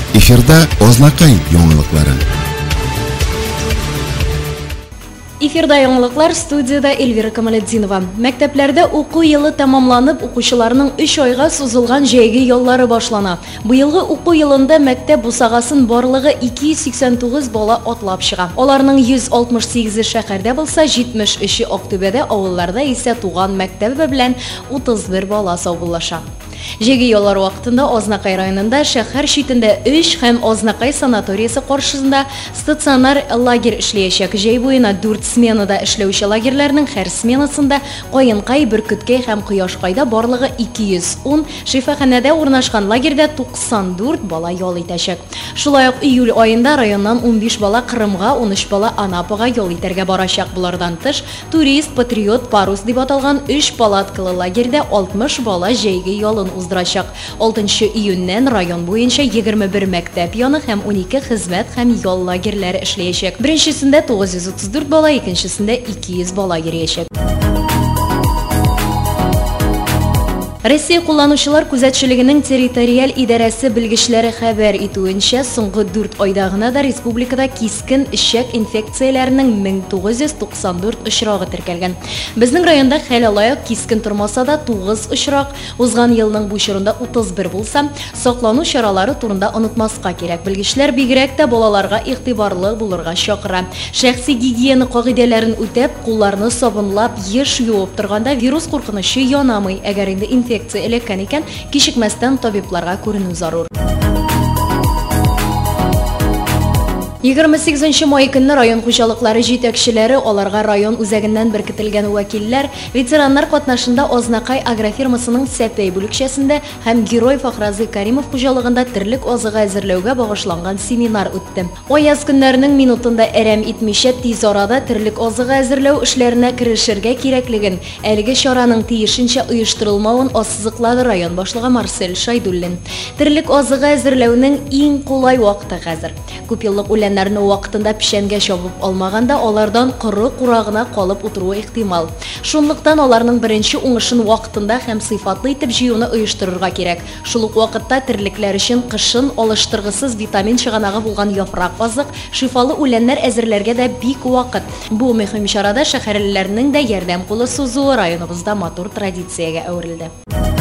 Эфирда Ознакай яңалыклары. Эфирда яңалыклар, студияда Эльвира Камалетдинова. Мәктәпләрдә уку елы тәмамланып, укучыларның 3 айга сузылган җәйге яллары башлана. Быелгы уку елында мәктәп бусагасын барлыгы 289 бала атлап чыга. Аларның 168 шәһәрдә булса, 73 Актүбәдә, авылларда исә туган мәктәбе белән 31 бала саубуллаша. Җәйге яллар вакытында Ознакай районында шәһәр читендә 3 һәм Ознакай санаториясе каршысында стационар лагерь эшләячәк. Җәй буена 4 сменада эшләүче лагерьләрнең һәр сменасында Каенкай, Бөркеткәй һәм Кояшкайда барлыгы 210, шифаханәдә урнашкан лагерьдә 94 бала ял итәчәк. Шулай ук июль аенда районнан 15 бала Кырымга, 13 бала Анапага ял итәргә барачак. Булардан тыш, турист, патриот, парус дип аталган 3 палаткалы лагерьдә 60 бала җәйге ялын уздырачак. 6 июньнән район буенча 21 мәктәп яны һәм 12 хезмәт һәм ял лагерьләре эшләячәк. Беренчесендә 934 бала, икенчесендә 200 бала йөриячәк. Россия кулланучылар күзәтчелегенең территориаль идарәсе белгечләре хәбәр итүенчә, соңгы 4 айда гына да республикада кискен эчәк инфекцияләренең 1994 очрагы теркәлгән. Безнең районда хәл алаяк кискен тормаса да 9 очрак, узган елның бу чорында 31 булса, саклану чаралары турында онытмаска кирәк. Белгечләр бигрәк тә балаларга игътибарлы булырга чакыра. Шәхси гигиена кагыйдәләрен үтәп, кулларны сабынлап, еш юып торганда вирус куркынычы янамый. Әгәр инде инфекция элеккән икән, кичекмәстән табибларга күренү зарур. 28 май көнне район хуҗалыклары җитәкчеләре, аларга район үзәгеннән беркетелгән вәкилләр, ветераннар катнашында Ознакай агрофирмасының Сәпәй бүлекчәсендә һәм Герой Фахразы Каримов хуҗалыгында терлек азыгы әзерләүгә багышланган семинар үтте. Аяз көннәрнең минутында әрәм итмичә тиз арада терлек азыгы әзерләү эшләренә керешергә кирәклеген, әлеге чараның тиешенчә оештырылмавын ассызыклады район башлыгы Марсель Шайдуллин. Терлек азыгы әзерләүнең иң кулай вакыты хәзер. Күп еллык үләннәрне вакытында пешәнгә чабып алмаганда, алардан коры курагына калып утыру ихтимал. Шунлыктан аларның беренче уңышын вакытында һәм сыйфатлы итеп җыюны оештырырга кирәк. Шул ук вакытта терлекләр өчен кышын алыштыргысыз витамин чыганагы булган яфрак азык, шифалы үләннәр әзерләргә дә бик вакыт. Бу мөһим чарада шәһәрләрнең дә ярдәм кулы сузуы районыбызда матур традициягә әверелде.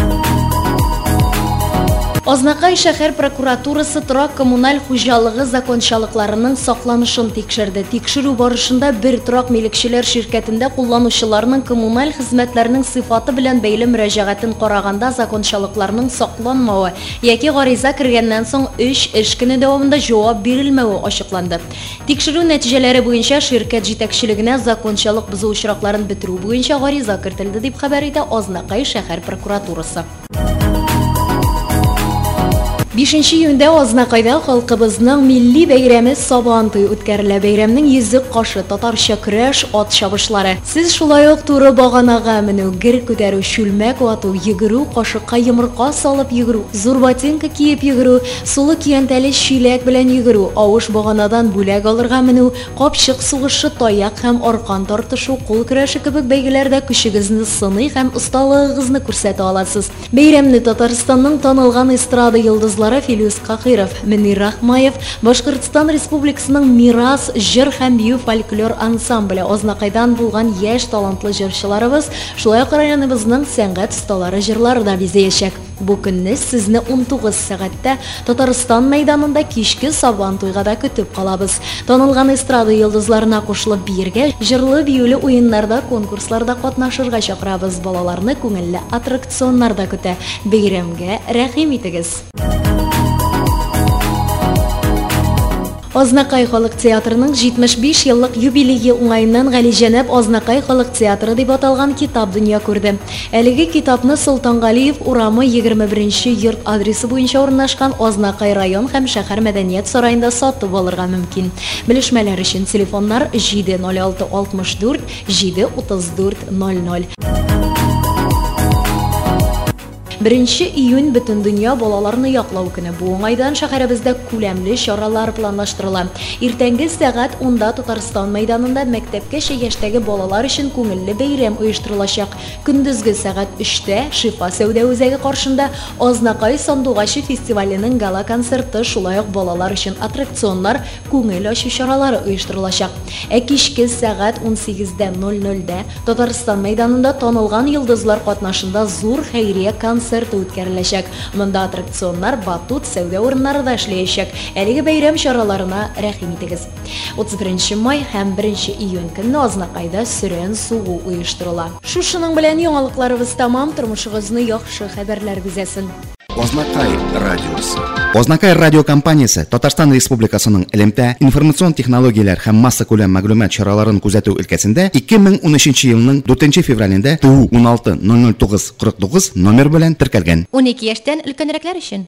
Ознакай шәһәр прокуратурасы торак коммуналь хуҗалыгы закончалыкларының сакланышын тикшерде. Тикшерү барышында бер торак милекчеләр ширкәтендә кулланучыларның коммуналь хезмәтләрнең сыйфаты белән бәйле мөрәҗәгатен караганда закончалыкларның сакланмавы яки гариза кергәннән соң 3 эш көне дәвамында җавап бирелмәве ачыкланды. Тикшерү нәтиҗәләре буенча ширкәт җитәкчелегенә закончалык бозу очракларын бетерү буенча гариза кертелде дип хәбәр итә Ознакай шәһәр прокуратурасы. 5 июньдә Ознакайда халкыбызның милли бәйрәме Сабантуй үткәрелә. Бәйрәмнең йөзек кашы, татарча көрәш, ат чабышлары. Сез шулай ук туры баганага менү, гер күтәрү, шүлмәк ату, йөгерү, кашыкка йомырка салып йөгерү, зур ботинка киеп йөгерү, сулы киянтәле чиләк белән йөгерү, авыш баганадан бүләк алырга менү, капчык сугышы, таяк һәм аркан тартышу, кул көрәше кебек бәйгеләрдә көчегезне сыный һәм осталыгыгызны күрсәтә аласыз. Бәйрәмне Татарстанның танылган эстрада йолдызлары Филюс Кахиров, Мөнир Рахмаев, Башкортстан Республикасының Мирас җыр һәм бию фольклор ансамбле Ознакайдан булган яшь талантлы җырчыларыбыз, шулай ук районыбызның сәнгать осталары җырлары да бизәячәк. Бу көнне сезне 19 сәгатьтә Татарстан мәйданында кичке Сабантуйга да көтеп калабыз. Танылган эстрада йолдызларына кушылып биергә, җырлы биюле уеннарда, конкурсларда катнашырга чакырабыз. Балаларны күңелле аттракционнарда көтә. Бәйрәмгә рәхим итегез. Ознакай халык театрының 75 еллык юбилее уңайыннан Галиҗәнәп Ознакай халык театры дип аталган китап дөнья күрде. Әлеге китапны Солтангалиев урамы 21-нче йорт адресы буенча урнашкан Ознакай район һәм шәһәр мәдәният сараенда сатып алырга мөмкин. Белешмәләр өчен телефоннар 70664 73400. 1 июнь Бүтән дөнья балаларны яклау көне. Бу уңайдан шәһәребездә күләмле чаралар планлаштырыла. Иртәнге сәгать 10-да Татарстан мәйданында мәктәпкәчә яшьтәге балалар өчен күңелле бәйрәм оештырылачак. Көндезге сәгать 3-тә Шифа сәүдә үзәге каршында Азнакай сандугачы фестиваленең гала концерты, шулай ук балалар өчен аттракционнар, күңел ачу чаралары оештырылачак. Кичке сәгать 18:00-дә Татарстан мәйданында танылган йолдызлар катнашында зур хәйрия концерты үткәреләчәк. Монда аттракционнар, батут, сәүдә урыннары да эшләячәк. Әлеге бәйрәм чараларына рәхим итегез. 31 май һәм 1 июнь көнне Азнакайда Сүрән сугу оештырыла. Шушының белән яңалыкларыбыз тамам, тормышыгызны яхшы хәбәрләр бизәсен. Ознакай радиосы. Ознакай радиокомпаниясе Татарстан Республикасының элемтә, информацион технологияләр һәм масса күләм мәгълүмат чараларын күзәтү өлкәсендә 2013 елның 4 февралендә ТУ 16 009 49 номер белән теркәлгән. 12 яшьтән өлкәнрәкләр өчен.